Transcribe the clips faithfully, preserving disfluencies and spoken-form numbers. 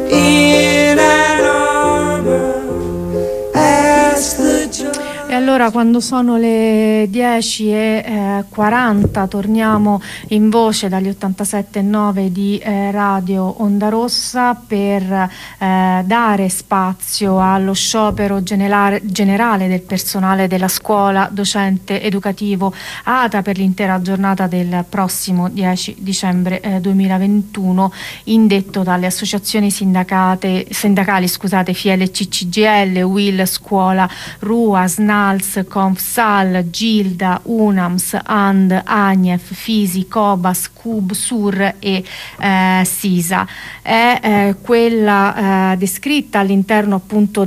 in an armor as the joy. E allora, quando sono le dieci e quaranta, torniamo in voce dagli ottantasette virgola nove di eh, Radio Onda Rossa per eh, dare spazio allo sciopero generale, generale del personale della scuola docente educativo A T A per l'intera giornata del prossimo dieci dicembre eh, duemilaventuno, indetto dalle associazioni sindacate, sindacali scusate, F I L C C G L, U I L Scuola, R U A, SNALS, Confsal, Gilda, UNAMS, A N D, AGNEF, FISI, COBAS, CUB, SUR e eh, SISA. È eh, quella eh, descritta all'interno appunto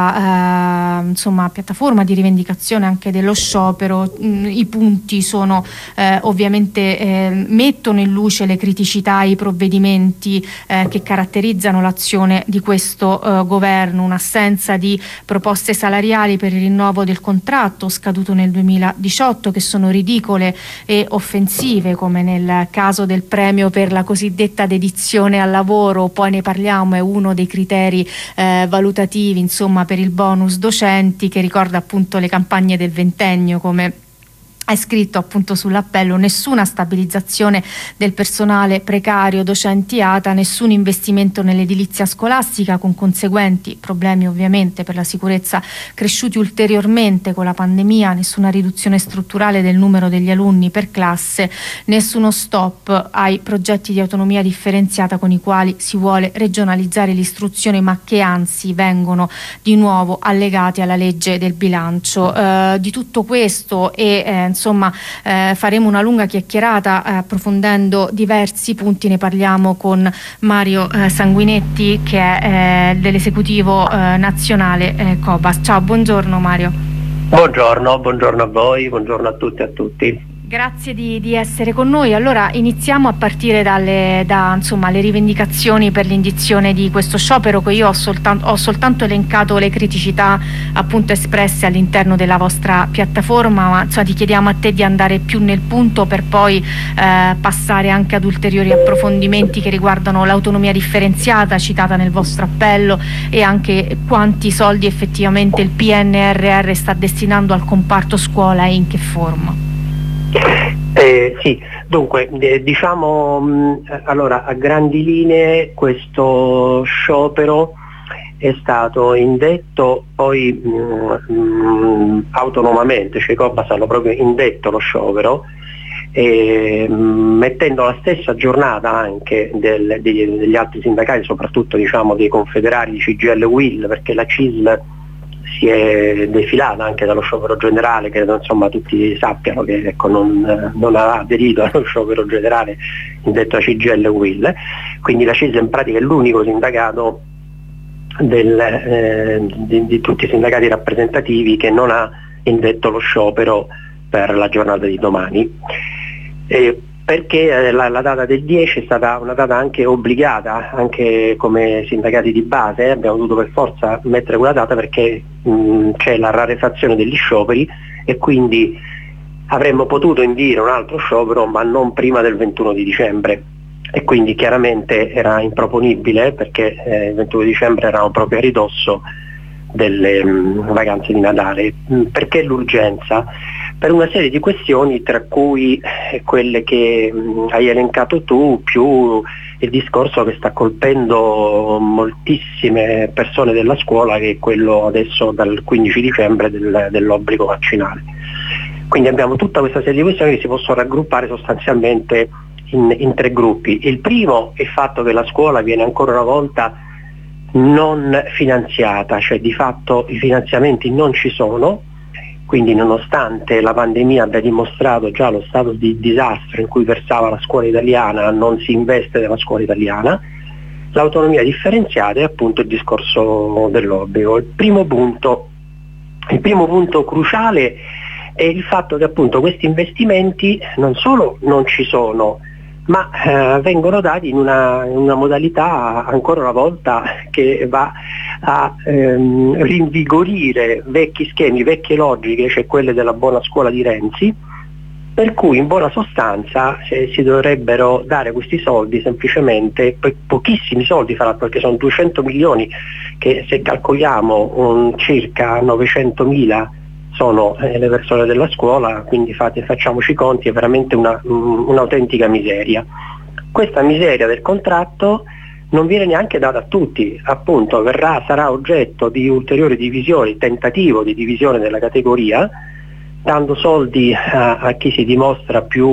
della eh, insomma, piattaforma di rivendicazione anche dello sciopero. Mm, i punti sono eh, ovviamente eh, mettono in luce le criticità e i provvedimenti eh, che caratterizzano l'azione di questo eh, governo, un'assenza di proposte salariali per il rinnovo del contratto scaduto nel duemiladiciotto, che sono ridicole e offensive, come nel caso del premio per la cosiddetta dedizione al lavoro. Poi ne parliamo, è uno dei criteri eh, valutativi insomma per il bonus docenti, che ricorda appunto le campagne del ventennio, come è scritto appunto sull'appello: nessuna stabilizzazione del personale precario docenti A T A, nessun investimento nell'edilizia scolastica, con conseguenti problemi ovviamente per la sicurezza cresciuti ulteriormente con la pandemia, nessuna riduzione strutturale del numero degli alunni per classe, nessuno stop ai progetti di autonomia differenziata con i quali si vuole regionalizzare l'istruzione, ma che anzi vengono di nuovo allegati alla legge del bilancio. Eh, di tutto questo e eh, Insomma, eh, faremo una lunga chiacchierata eh, approfondendo diversi punti. Ne parliamo con Mario eh, Sanguinetti, che è eh, dell'esecutivo eh, nazionale eh, COBAS. Ciao, buongiorno Mario. Buongiorno, buongiorno a voi, buongiorno a tutti e a tutti. Grazie di, di essere con noi. Allora iniziamo a partire dalle da, insomma, le rivendicazioni per l'indizione di questo sciopero, che io ho soltanto, ho soltanto elencato le criticità appunto espresse all'interno della vostra piattaforma, ma insomma, ti chiediamo a te di andare più nel punto per poi eh, passare anche ad ulteriori approfondimenti che riguardano l'autonomia differenziata citata nel vostro appello, e anche quanti soldi effettivamente il P N R R sta destinando al comparto scuola e in che forma. Eh, sì, dunque eh, diciamo mh, allora a grandi linee questo sciopero è stato indetto poi mh, mh, autonomamente, cioè i COBAS hanno proprio indetto lo sciopero, eh, mh, mettendo la stessa giornata anche del, degli, degli altri sindacati, soprattutto diciamo dei confederali di C G I L e U I L, perché la C I S L si è defilata anche dallo sciopero generale. Credo insomma tutti sappiano che ecco, non, non ha aderito allo sciopero generale indetto da C G I L e U I L, quindi la C I S L in pratica è l'unico sindacato del, eh, di, di tutti i sindacati rappresentativi che non ha indetto lo sciopero per la giornata di domani. E perché la, la data del dieci è stata una data anche obbligata, anche come sindacati di base, abbiamo dovuto per forza mettere quella data perché mh, c'è la rarefazione degli scioperi, e quindi avremmo potuto indire un altro sciopero ma non prima del ventuno di dicembre, e quindi chiaramente era improponibile perché eh, il ventuno di dicembre eravamo proprio a ridosso delle mh, vacanze di Natale. Mh, perché l'urgenza? Per una serie di questioni, tra cui quelle che mh, hai elencato tu, più il discorso che sta colpendo moltissime persone della scuola, che è quello adesso dal quindici dicembre del, dell'obbligo vaccinale. Quindi abbiamo tutta questa serie di questioni che si possono raggruppare sostanzialmente in, in tre gruppi. Il primo è il fatto che la scuola viene ancora una volta non finanziata, cioè di fatto i finanziamenti non ci sono. Quindi nonostante la pandemia abbia dimostrato già lo stato di disastro in cui versava la scuola italiana, non si investe nella scuola italiana. L'autonomia differenziata è appunto il discorso dell'obbligo. Il primo punto, il primo punto cruciale è il fatto che appunto questi investimenti non solo non ci sono, ma eh, vengono dati in una, in una modalità ancora una volta che va a ehm, rinvigorire vecchi schemi, vecchie logiche, cioè quelle della buona scuola di Renzi, per cui in buona sostanza eh, si dovrebbero dare questi soldi semplicemente, po- pochissimi soldi fra l'altro, perché sono duecento milioni che, se calcoliamo, un, circa novecentomila sono eh, le persone della scuola, quindi fate, facciamoci i conti, è veramente una, um, un'autentica miseria. Questa miseria del contratto non viene neanche data a tutti, appunto verrà, sarà oggetto di ulteriori divisioni, tentativo di divisione della categoria, dando soldi a, a chi si dimostra più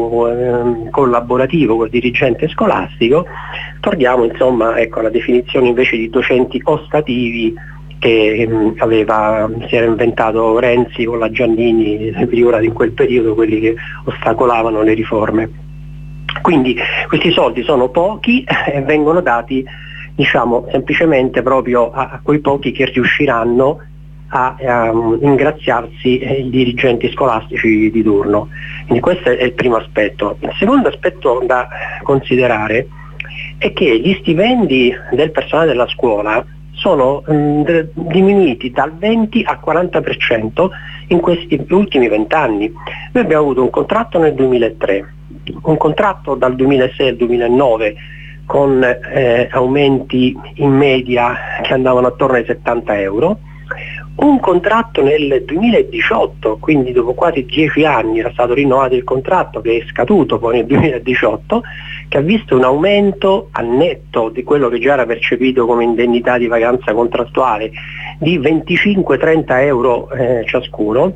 eh, collaborativo col dirigente scolastico. Torniamo insomma, ecco, alla definizione invece di docenti ostativi che mh, aveva, si era inventato Renzi con la Giannini, figurati in quel periodo, quelli che ostacolavano le riforme. Quindi questi soldi sono pochi e vengono dati, diciamo, semplicemente proprio a, a quei pochi che riusciranno a, a ingraziarsi i dirigenti scolastici di turno. Quindi questo è il primo aspetto. Il secondo aspetto da considerare è che gli stipendi del personale della scuola sono mh, diminuiti dal venti al quaranta per cento in questi ultimi vent'anni. Noi abbiamo avuto un contratto nel duemilatré, un contratto dal duemilasei al duemilanove con eh, aumenti in media che andavano attorno ai settanta euro, un contratto nel duemiladiciotto, quindi dopo quasi dieci anni era stato rinnovato il contratto, che è scaduto poi nel duemiladiciotto, che ha visto un aumento al netto di quello che già era percepito come indennità di vacanza contrattuale di venticinque trenta euro eh, ciascuno,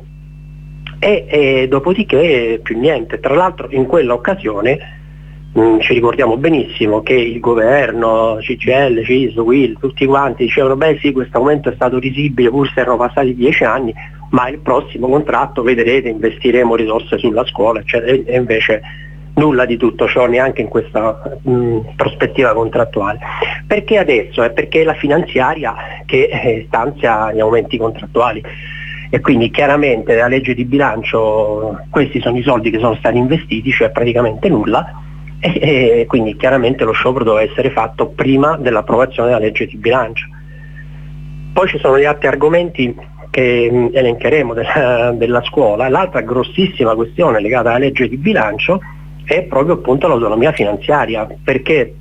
e, e dopodiché più niente. Tra l'altro in quella occasione mh, ci ricordiamo benissimo che il governo, C G I L, C I S, U I L, tutti quanti dicevano beh sì, questo aumento è stato risibile pur se erano passati dieci anni, ma il prossimo contratto vedrete, investiremo risorse sulla scuola, eccetera. E invece nulla di tutto ciò, neanche in questa mh, prospettiva contrattuale. Perché adesso? È perché è la finanziaria che eh, stanzia gli aumenti contrattuali, e quindi chiaramente nella legge di bilancio questi sono i soldi che sono stati investiti, cioè praticamente nulla, e, e quindi chiaramente lo sciopero doveva essere fatto prima dell'approvazione della legge di bilancio. Poi ci sono gli altri argomenti che mh, elencheremo della, della scuola. L'altra grossissima questione legata alla legge di bilancio è proprio appunto l'autonomia finanziaria, perché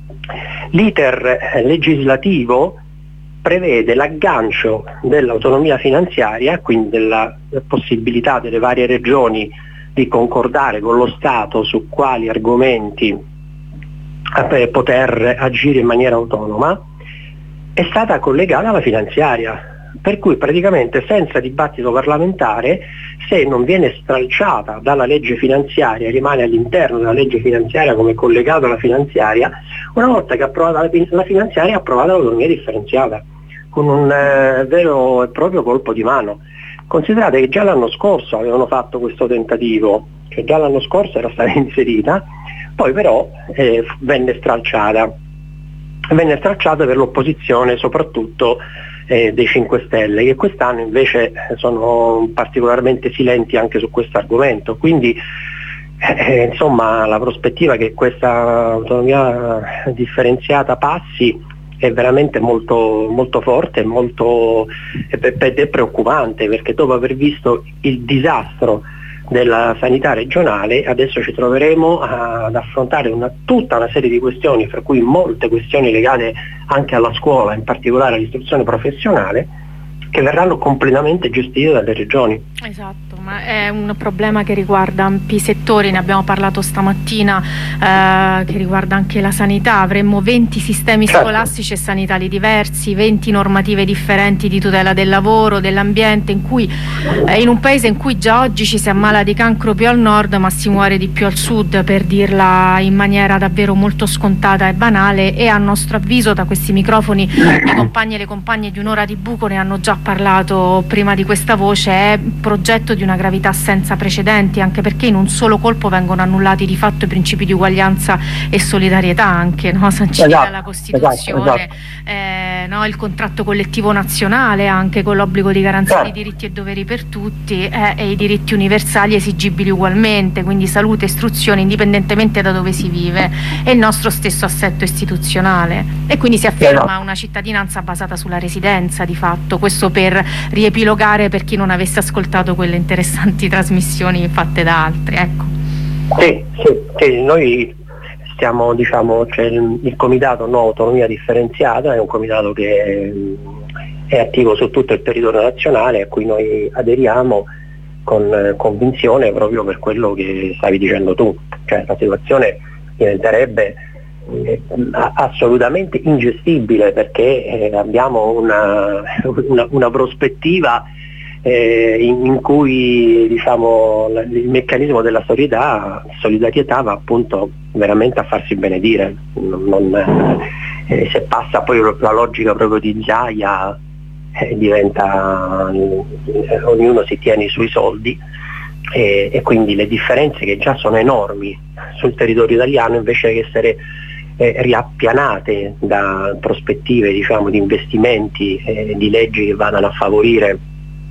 l'iter legislativo prevede l'aggancio dell'autonomia finanziaria, quindi della possibilità delle varie regioni di concordare con lo Stato su quali argomenti per poter agire in maniera autonoma, è stata collegata alla finanziaria. Per cui praticamente senza dibattito parlamentare, se non viene stralciata dalla legge finanziaria, rimane all'interno della legge finanziaria come collegato alla finanziaria, una volta che è approvata la finanziaria è approvata l'autonomia differenziata, con un eh, vero e proprio colpo di mano. Considerate che già l'anno scorso avevano fatto questo tentativo, cioè già l'anno scorso era stata inserita, poi però eh, venne stralciata, venne stralciata per l'opposizione soprattutto Eh, dei cinque Stelle, che quest'anno invece sono particolarmente silenti anche su questo argomento. Quindi eh, insomma la prospettiva che questa autonomia differenziata passi è veramente molto, molto forte, molto, ed è preoccupante, perché dopo aver visto il disastro della sanità regionale adesso ci troveremo ad affrontare una, tutta una serie di questioni, fra cui molte questioni legate anche alla scuola, in particolare all'istruzione professionale, che verranno completamente gestite dalle regioni. Esatto, ma è un problema che riguarda ampi settori, ne abbiamo parlato stamattina, eh, che riguarda anche la sanità. Avremmo venti sistemi certo. scolastici e sanitari diversi, venti normative differenti di tutela del lavoro, dell'ambiente, in cui eh, in un paese in cui già oggi ci si ammala di cancro più al nord ma si muore di più al sud, per dirla in maniera davvero molto scontata e banale. E a nostro avviso, da questi microfoni, i compagni e le compagne di Un'ora di buco ne hanno già parlato prima di questa voce, è un progetto di una gravità senza precedenti, anche perché in un solo colpo vengono annullati di fatto i principi di uguaglianza e solidarietà, anche no? sanciti esatto, dalla Costituzione, esatto, esatto. Eh, no? il contratto collettivo nazionale, anche con l'obbligo di garanzia di diritti e doveri per tutti, eh, e i diritti universali esigibili ugualmente, quindi salute, istruzione, indipendentemente da dove si vive, e il nostro stesso assetto istituzionale. E quindi si afferma esatto. una cittadinanza basata sulla residenza, di fatto. Questo giusto per riepilogare per chi non avesse ascoltato quelle interessanti trasmissioni fatte da altri, ecco. Sì, sì, sì, noi stiamo, diciamo, c'è il, il comitato No Autonomia Differenziata, è un comitato che è attivo su tutto il territorio nazionale, a cui noi aderiamo con eh, convinzione, proprio per quello che stavi dicendo tu, cioè la situazione diventerebbe eh, assolutamente ingestibile, perché eh, abbiamo una, una, una prospettiva eh, in, in cui, diciamo, il meccanismo della solidarietà, solidarietà va appunto veramente a farsi benedire, non, non, eh, se passa poi la logica proprio di Zaia, Eh, diventa eh, ognuno si tiene i suoi soldi e, e quindi le differenze, che già sono enormi sul territorio italiano, invece che essere eh, riappianate da prospettive, diciamo, di investimenti, eh, di leggi che vadano a favorire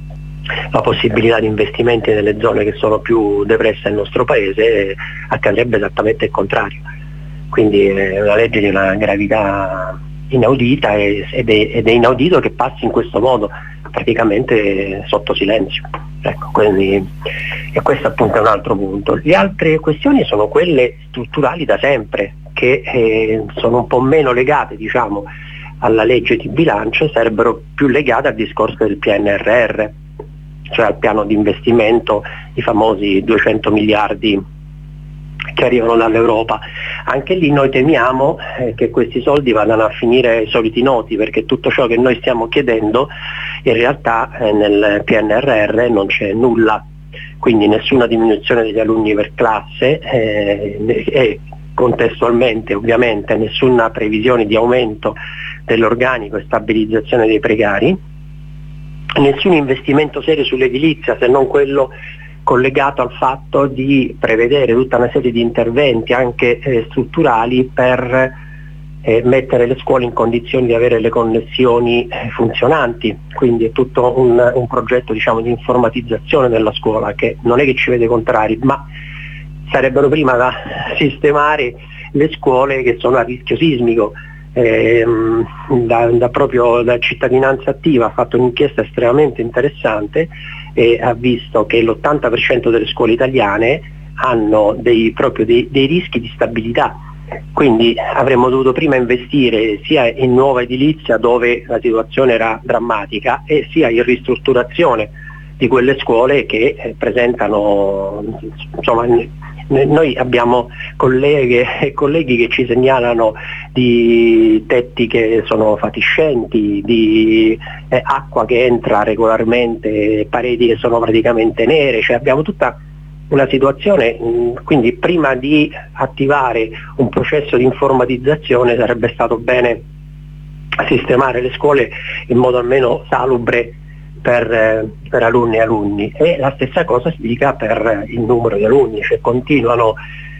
la possibilità di investimenti nelle zone che sono più depresse del nostro paese, eh, accadrebbe esattamente il contrario. Quindi è una legge di una gravità inaudita, ed è, ed è inaudito che passi in questo modo, praticamente sotto silenzio. Ecco, quindi, e questo appunto è un altro punto. Le altre questioni sono quelle strutturali da sempre, che eh, sono un po' meno legate, diciamo, alla legge di bilancio, sarebbero più legate al discorso del P N R R, cioè al piano di investimento, i famosi duecento miliardi che arrivano dall'Europa. Anche lì noi temiamo eh, che questi soldi vadano a finire ai soliti noti, perché tutto ciò che noi stiamo chiedendo in realtà eh, nel P N R R non c'è nulla, quindi nessuna diminuzione degli alunni per classe eh, e contestualmente ovviamente nessuna previsione di aumento dell'organico e stabilizzazione dei precari, nessun investimento serio sull'edilizia, se non quello collegato al fatto di prevedere tutta una serie di interventi anche eh, strutturali per eh, mettere le scuole in condizioni di avere le connessioni eh, funzionanti. Quindi è tutto un, un progetto, diciamo, di informatizzazione della scuola, che non è che ci vede contrari, ma sarebbero prima da sistemare le scuole che sono a rischio sismico. Eh, da, da proprio da Cittadinanza Attiva ha fatto un'inchiesta estremamente interessante e ha visto che l'ottanta per cento delle scuole italiane hanno dei, proprio dei, dei rischi di stabilità, quindi avremmo dovuto prima investire sia in nuova edilizia, dove la situazione era drammatica, e sia in ristrutturazione di quelle scuole che eh, presentano, insomma, noi abbiamo colleghe e colleghi che ci segnalano di tetti che sono fatiscenti, di eh, acqua che entra regolarmente, pareti che sono praticamente nere, cioè abbiamo tutta una situazione, mh, quindi prima di attivare un processo di informatizzazione sarebbe stato bene sistemare le scuole in modo almeno salubre Per, per alunni e alunni, e la stessa cosa si dica per il numero di alunni, cioè continuano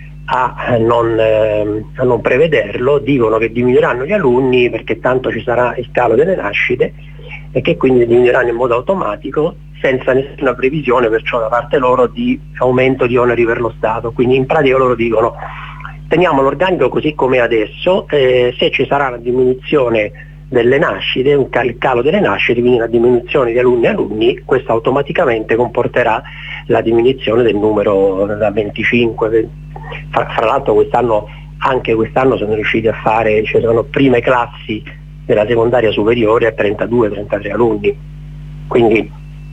a non, a non prevederlo, dicono che diminuiranno gli alunni perché tanto ci sarà il calo delle nascite e che quindi diminuiranno in modo automatico, senza nessuna previsione perciò da parte loro di aumento di oneri per lo Stato. Quindi in pratica loro dicono: teniamo l'organico così come adesso, eh, se ci sarà una diminuzione delle nascite, un cal- il calo delle nascite, quindi una diminuzione di alunni e alunni, questo automaticamente comporterà la diminuzione del numero da venticinque. Fra, fra l'altro quest'anno, anche quest'anno sono riusciti a fare, ci sono prime classi della secondaria superiore a trentadue trentatré alunni, quindi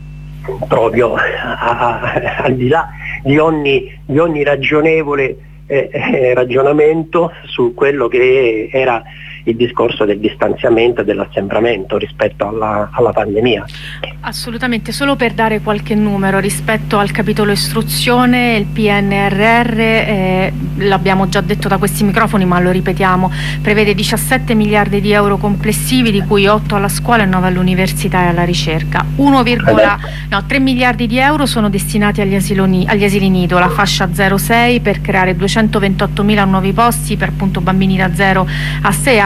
proprio a, a, al di là di ogni, di ogni ragionevole eh, eh, ragionamento su quello che era il discorso del distanziamento e dell'assembramento rispetto alla, alla pandemia. Assolutamente, solo per dare qualche numero rispetto al capitolo istruzione, il P N R R, eh, l'abbiamo già detto da questi microfoni ma lo ripetiamo, prevede diciassette miliardi di euro complessivi, di cui otto alla scuola e nove all'università e alla ricerca. uno, no, tre miliardi di euro sono destinati agli, asiloni, agli asili nido, la fascia zero sei, per creare duecentoventottomila nuovi posti per appunto bambini da zero a sei anni,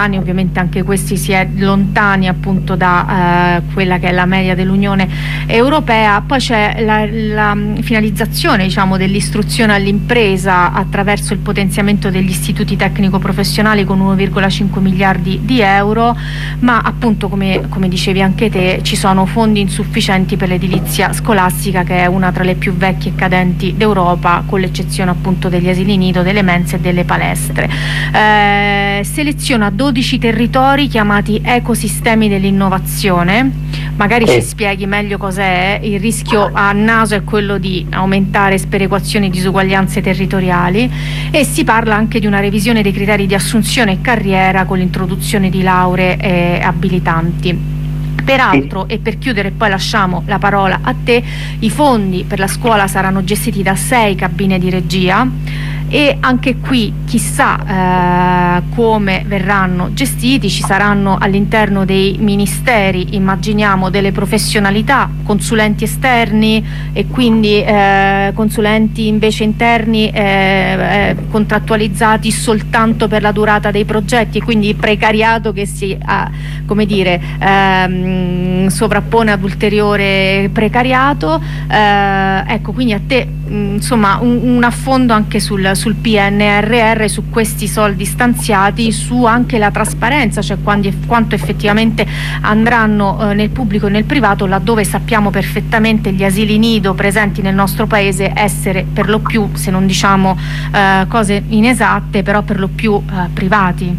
anni, ovviamente anche questi si è lontani appunto da eh, quella che è la media dell'Unione Europea. Poi c'è la, la finalizzazione, diciamo, dell'istruzione all'impresa attraverso il potenziamento degli istituti tecnico-professionali con uno virgola cinque miliardi di euro, ma appunto come, come dicevi anche te ci sono fondi insufficienti per l'edilizia scolastica, che è una tra le più vecchie e cadenti d'Europa, con l'eccezione appunto degli asili nido, delle mense e delle palestre. Eh, seleziona dodici territori chiamati ecosistemi dell'innovazione. Magari ci spieghi meglio cos'è. Il rischio a naso è quello di aumentare sperequazioni e disuguaglianze territoriali, e si parla anche di una revisione dei criteri di assunzione e carriera con l'introduzione di lauree eh, abilitanti. Peraltro, e per chiudere poi lasciamo la parola a te, i fondi per la scuola saranno gestiti da sei cabine di regia, e anche qui chissà eh, come verranno gestiti. Ci saranno all'interno dei ministeri, immaginiamo, delle professionalità, consulenti esterni e quindi eh, consulenti invece interni eh, eh, contrattualizzati soltanto per la durata dei progetti, e quindi precariato che si eh, come dire ehm, sovrappone ad ulteriore precariato. Eh, ecco, quindi a te mh, insomma un, un affondo anche sul sul P N R R, su questi soldi stanziati, su anche la trasparenza, cioè quando, quanto effettivamente andranno eh, nel pubblico e nel privato, laddove sappiamo perfettamente gli asili nido presenti nel nostro paese essere per lo più, se non diciamo eh, cose inesatte, però per lo più eh, privati.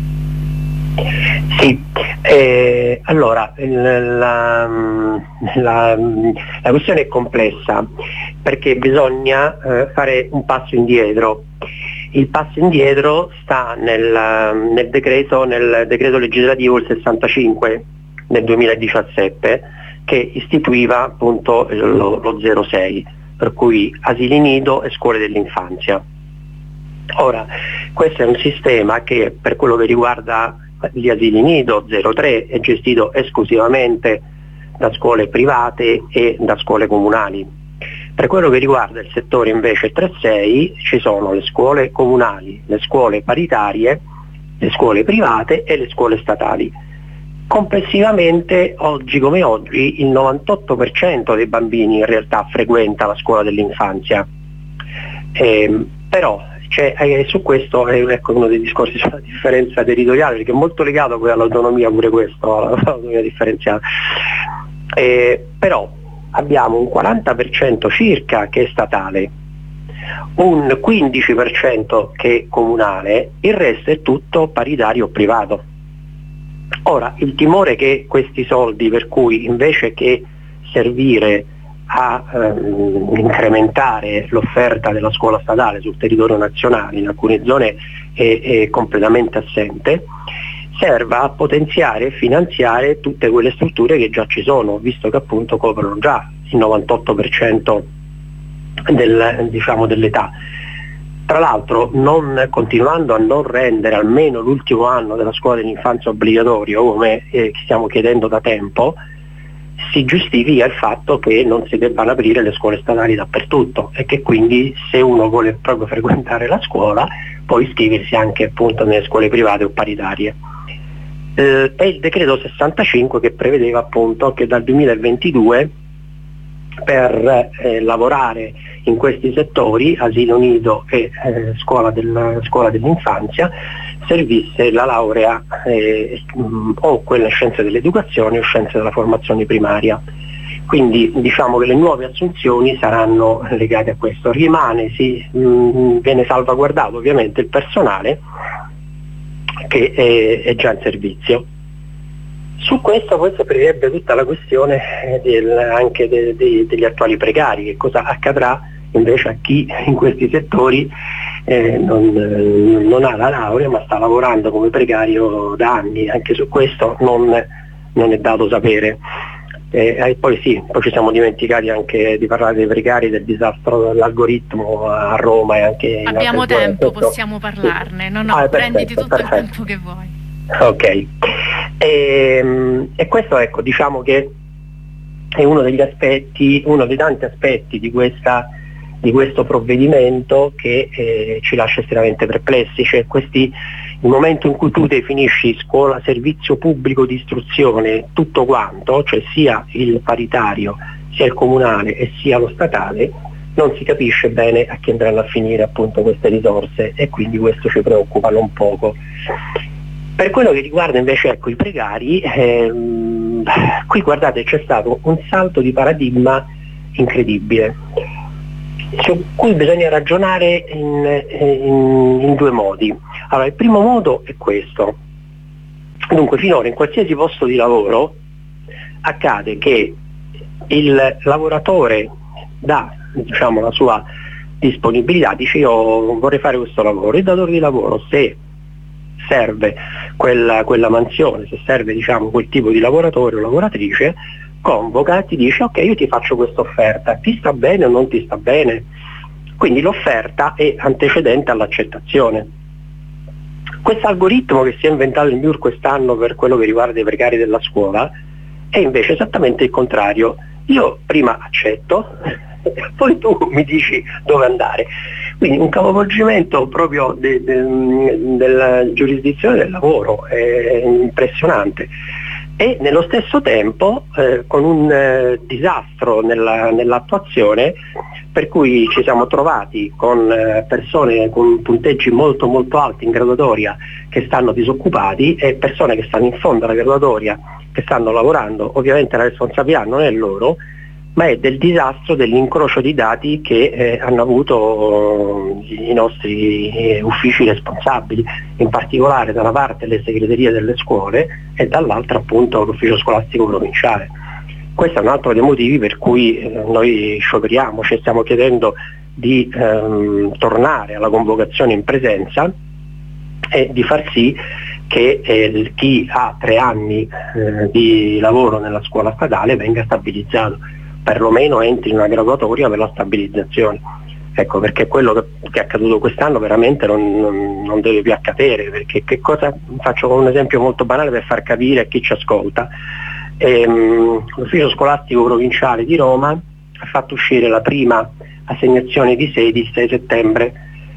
Sì, eh, allora la, la, la questione è complessa, perché bisogna eh, fare un passo indietro. Il passo indietro sta nel, nel decreto nel decreto legislativo il sessantacinque del duemiladiciassette, che istituiva appunto lo, lo zero sei, per cui asili nido e scuole dell'infanzia. Ora, questo è un sistema che, per quello che riguarda gli asili nido zero tre, è gestito esclusivamente da scuole private e da scuole comunali. Per quello che riguarda il settore invece tre sei, ci sono le scuole comunali, le scuole paritarie, le scuole private e le scuole statali. Complessivamente, oggi come oggi, il novantotto per cento dei bambini in realtà frequenta la scuola dell'infanzia. Eh, però Cioè, eh, su questo è ecco, uno dei discorsi sulla differenza territoriale, perché è molto legato poi all'autonomia pure questo, all'autonomia differenziata. Eh, però abbiamo un quaranta per cento circa che è statale, un quindici per cento che è comunale, il resto è tutto paritario o privato. Ora, il timore che questi soldi, per cui invece che servire a ehm, incrementare l'offerta della scuola statale sul territorio nazionale, in alcune zone è, è completamente assente, serva a potenziare e finanziare tutte quelle strutture che già ci sono, visto che appunto coprono già il novantotto per cento del, diciamo, dell'età. Tra l'altro, non, continuando a non rendere almeno l'ultimo anno della scuola dell'infanzia obbligatorio, come eh, stiamo chiedendo da tempo, si giustifica il fatto che non si debbano aprire le scuole statali dappertutto, e che quindi, se uno vuole proprio frequentare la scuola, può iscriversi anche appunto nelle scuole private o paritarie. Eh, è il decreto sessantacinque che prevedeva appunto che dal duemilaventidue per eh, lavorare in questi settori, asilo nido e eh, scuola, del, scuola dell'infanzia, servisse la laurea eh, o quella in scienze dell'educazione o scienze della formazione primaria. Quindi diciamo che le nuove assunzioni saranno legate a questo. Rimane, sì, mh, viene salvaguardato ovviamente il personale che è, è già in servizio. Su questo poi si aprirebbe tutta la questione del, anche de, de, degli attuali precari, che cosa accadrà invece a chi in questi settori eh, non, non ha la laurea ma sta lavorando come precario da anni. Anche su questo non, non è dato sapere. Eh, e poi sì, poi ci siamo dimenticati anche di parlare dei precari, del disastro dell'algoritmo a Roma e anche abbiamo tempo, zone. Possiamo parlarne. No, no, ah, prenditi perfetto, tutto perfetto. il tempo che vuoi. Ok, e, e questo, ecco, diciamo che è uno degli aspetti, uno dei tanti aspetti di, questa, di questo provvedimento che eh, ci lascia estremamente perplessi. Cioè, questi il momento in cui tu definisci scuola, servizio pubblico di istruzione, tutto quanto, cioè sia il paritario, sia il comunale e sia lo statale, non si capisce bene a chi andranno a finire appunto queste risorse, e quindi questo ci preoccupa non poco. Per quello che riguarda invece, ecco, i precari, ehm, qui guardate, c'è stato un salto di paradigma incredibile, su cui bisogna ragionare in, in, in due modi. Allora, il primo modo è questo. Dunque, finora in qualsiasi posto di lavoro accade che il lavoratore dà, diciamo, la sua disponibilità, dice io vorrei fare questo lavoro, il datore di lavoro, se serve quella, quella mansione, se serve, diciamo, quel tipo di lavoratore o lavoratrice, convoca, ti dice ok, io ti faccio questa offerta, ti sta bene o non ti sta bene? Quindi l'offerta è antecedente all'accettazione. Questo algoritmo che si è inventato il M I U R quest'anno per quello che riguarda i precari della scuola è invece esattamente il contrario. Io prima accetto, poi tu mi dici dove andare. Quindi un capovolgimento proprio de, de, della giurisdizione del lavoro, è impressionante. E nello stesso tempo eh, con un eh, disastro nella, nell'attuazione, per cui ci siamo trovati con eh, persone con punteggi molto molto alti in graduatoria che stanno disoccupati e persone che stanno in fondo alla graduatoria che stanno lavorando. Ovviamente la responsabilità non è loro, ma è del disastro dell'incrocio di dati che eh, hanno avuto eh, i nostri eh, uffici responsabili, in particolare da una parte le segreterie delle scuole e dall'altra appunto l'ufficio scolastico provinciale. Questo è un altro dei motivi per cui eh, noi scioperiamo, ci stiamo chiedendo di ehm, tornare alla convocazione in presenza e di far sì che eh, chi ha tre anni eh, di lavoro nella scuola statale venga stabilizzato, perlomeno entri in una graduatoria per la stabilizzazione. Ecco, perché quello che, che è accaduto quest'anno veramente non, non, non deve più accadere, perché che cosa, faccio un esempio molto banale per far capire a chi ci ascolta. Ehm, l'ufficio scolastico provinciale di Roma ha fatto uscire la prima assegnazione di sedi il sei settembre,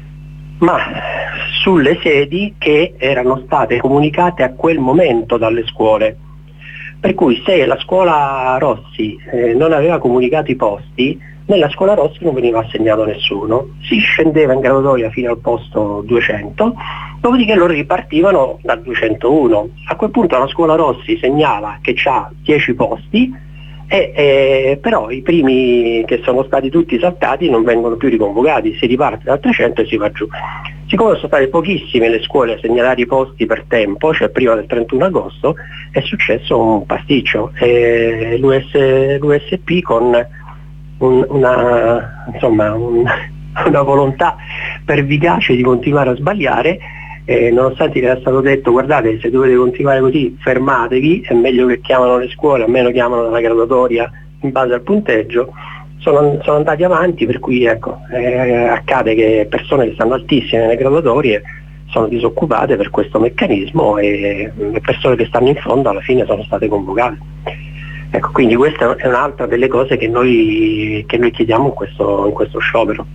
ma sulle sedi che erano state comunicate a quel momento dalle scuole. Per cui se la scuola Rossi eh, non aveva comunicato i posti, nella scuola Rossi non veniva assegnato nessuno, si scendeva in graduatoria fino al posto duecento, dopodiché loro ripartivano dal duecentouno. A quel punto la scuola Rossi segnala che ha dieci posti, e, e, però i primi che sono stati tutti saltati non vengono più riconvocati, si riparte dal trecento e si va giù. Siccome sono state pochissime le scuole a segnalare i posti per tempo, cioè prima del trentuno agosto, è successo un pasticcio. E l'U S, l'U S P con un, una, insomma, un, una volontà pervicace di continuare a sbagliare, eh, nonostante gli era stato detto guardate, se dovete continuare così fermatevi, è meglio che chiamano le scuole, almeno chiamano la graduatoria in base al punteggio. Sono, sono andati avanti, per cui ecco, eh, accade che persone che stanno altissime nelle graduatorie sono disoccupate per questo meccanismo e le persone che stanno in fondo alla fine sono state convocate. Ecco, quindi questa è un'altra delle cose che noi, che noi chiediamo in questo, in questo sciopero.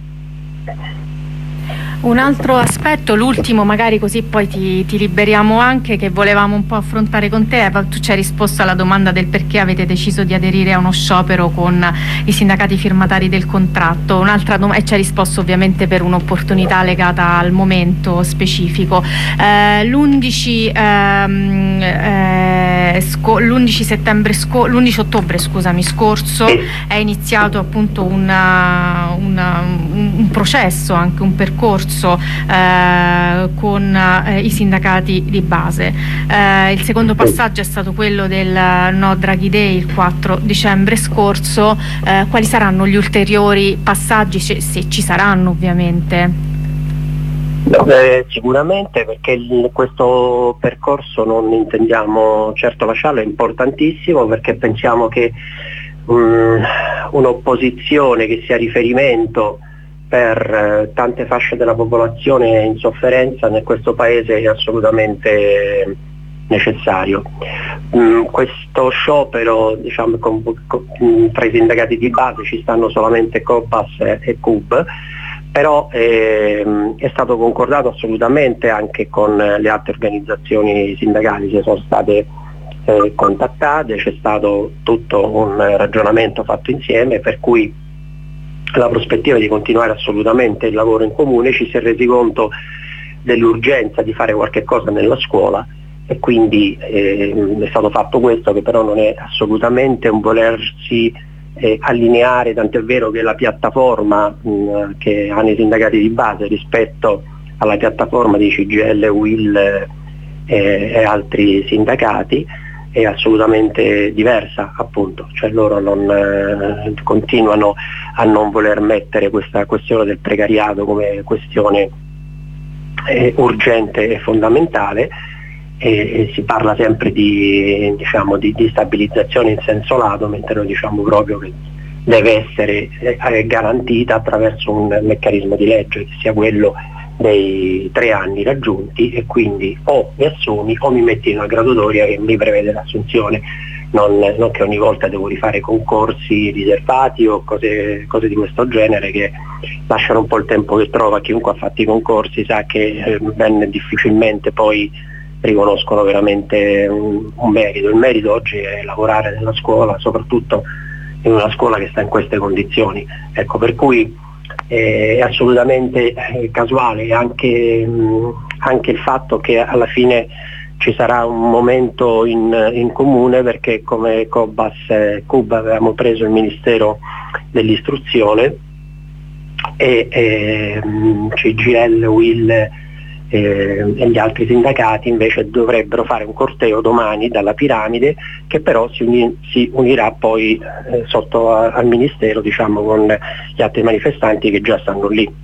Un altro aspetto, l'ultimo magari così poi ti, ti liberiamo anche, che volevamo un po' affrontare con te. Eva, tu ci hai risposto alla domanda del perché avete deciso di aderire a uno sciopero con i sindacati firmatari del contratto. Un'altra domanda, e ci hai risposto ovviamente per un'opportunità legata al momento specifico. Eh, l'undici ehm, eh, l'undici settembre sco- l'undici ottobre scusami, scorso è iniziato appunto una, una, un, un processo, anche un percorso Eh, con eh, i sindacati di base. Eh, il secondo passaggio è stato quello del No Draghi Day il quattro dicembre scorso. Eh, quali saranno gli ulteriori passaggi, se ci saranno ovviamente? Eh, sicuramente, perché il, questo percorso non intendiamo certo lasciarlo, è importantissimo, perché pensiamo che um, un'opposizione che sia riferimento per eh, tante fasce della popolazione in sofferenza in questo paese è assolutamente necessario. Mm, questo sciopero, diciamo, con, con, tra i sindacati di base ci stanno solamente Copas e C U B, però ehm, è stato concordato assolutamente anche con le altre organizzazioni sindacali che sono state eh, contattate, c'è stato tutto un ragionamento fatto insieme, per cui la prospettiva di continuare assolutamente il lavoro in comune. Ci si è resi conto dell'urgenza di fare qualche cosa nella scuola e quindi eh, è stato fatto questo, che però non è assolutamente un volersi eh, allineare, tant'è vero che la piattaforma mh, che hanno i sindacati di base rispetto alla piattaforma di C G I L, U I L eh, e altri sindacati è assolutamente diversa, appunto, cioè loro non, eh, continuano a non voler mettere questa questione del precariato come questione eh, urgente e fondamentale, e, e si parla sempre di, diciamo, di, di stabilizzazione in senso lato, mentre noi diciamo proprio che deve essere eh, garantita attraverso un meccanismo di legge che sia quello dei tre anni raggiunti, e quindi o mi assumi o mi metti in una graduatoria che mi prevede l'assunzione, non, non che ogni volta devo rifare concorsi riservati o cose, cose di questo genere che lasciano un po' il tempo che trova. Chiunque ha fatto i concorsi sa che eh, ben difficilmente poi riconoscono veramente un, un merito. Il merito oggi è lavorare nella scuola, soprattutto in una scuola che sta in queste condizioni. Ecco, per cui è assolutamente casuale anche, anche il fatto che alla fine ci sarà un momento in, in comune, perché come Cobas e Cuba avevamo preso il Ministero dell'Istruzione e, e C G I L, U I L e, e gli altri sindacati invece dovrebbero fare un corteo domani dalla Piramide, che però si, uni, si unirà poi eh, sotto a, al Ministero, diciamo, con gli altri manifestanti che già stanno lì.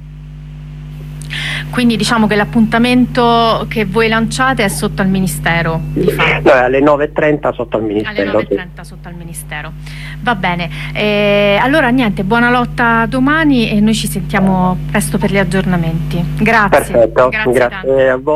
Quindi diciamo che l'appuntamento che voi lanciate è sotto al Ministero, di fatto? No, alle nove e trenta sotto al Ministero. Alle nove e trenta sotto al Ministero. Va bene. Eh, allora niente, buona lotta domani e noi ci sentiamo presto per gli aggiornamenti. Grazie. Perfetto, grazie, grazie a voi.